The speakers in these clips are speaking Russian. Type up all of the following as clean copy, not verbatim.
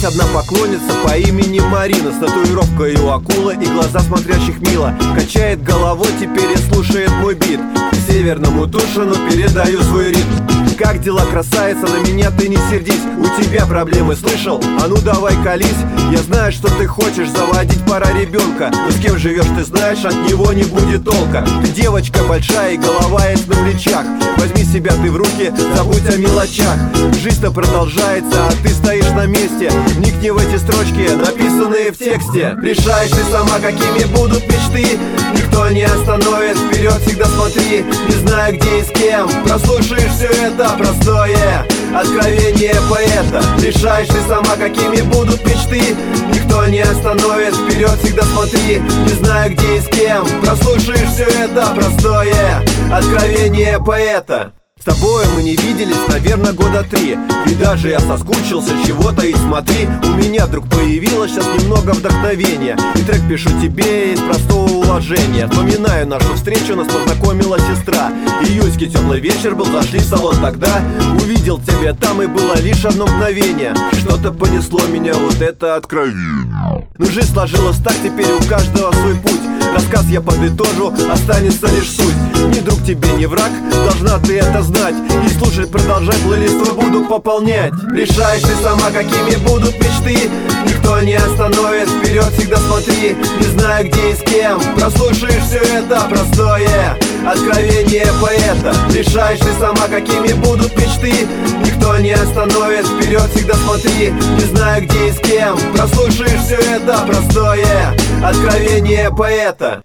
Есть одна поклонница по имени Марина, с татуировкой у акулы и глаза смотрящих мило. Качает головой, теперь и слушает мой бит. Северному Тушину передаю свой ритм. Как дела, красавица, на меня ты не сердись. У тебя проблемы, слышал? А ну давай колись. Я знаю, что ты хочешь заводить пора ребенка, но с кем живешь, ты знаешь, от него не будет толка. Ты девочка большая и голова есть на плечах. Возьми себя ты в руки, забудь о мелочах. Жизнь-то продолжается, а ты стоишь на месте. Вникни в эти строчки, написанные в тексте. Решаешь ты сама, какими будут мечты. Никто не остановит, вперед всегда смотри. Не знаю где и с кем, прослушаешь все это простое откровение поэта. Решаешь ты сама, какими будут мечты. Никто не остановит, вперед всегда смотри. Не знаю где и с кем, прослушаешь все это простое откровение поэта. С тобой мы не виделись, наверное, года 3. И даже я соскучился, чего-то и смотри. У меня вдруг появилось сейчас немного вдохновения. И трек пишу тебе из простого уважения. Вспоминаю нашу встречу, нас познакомила сестра. Июльский теплый вечер был, зашли в салон тогда. Увидел тебя там и было лишь одно мгновение. Что-то понесло меня, вот это откровение. Ну жизнь сложилась так, теперь у каждого свой путь. Рассказ я подытожу, останется лишь суть. Ни друг тебе, ни враг, должна ты это знать. И слушать продолжай, плейлист твой буду пополнять. Решаешь ты сама, какими будут мечты. Никто не остановит, вперед всегда смотри. Не знаю где и с кем, прослушаешь все это простое откровение поэта. Решаешь ты сама, какими будут мечты. Никто не остановит, вперед всегда смотри. Не знаю где и с кем, прослушаешь все это простое откровение поэта.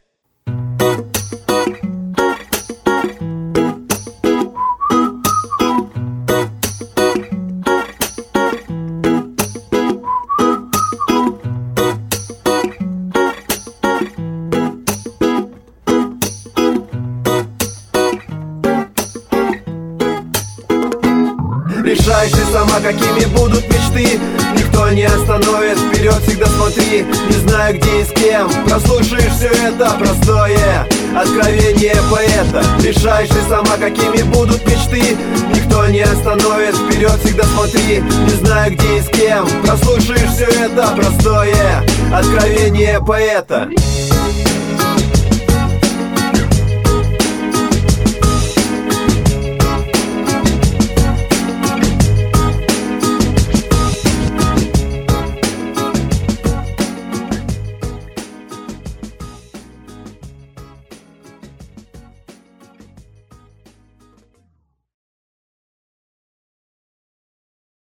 Решаешь ты сама, какими будут мечты. Никто не остановит, вперед всегда смотри. Не знаю где и с кем, прослушаешь все это простое откровение поэта. Решаешь ты сама, какими будут мечты. Никто не остановит, вперед всегда смотри. Не знаю где и с кем, прослушаешь все это простое откровение поэта.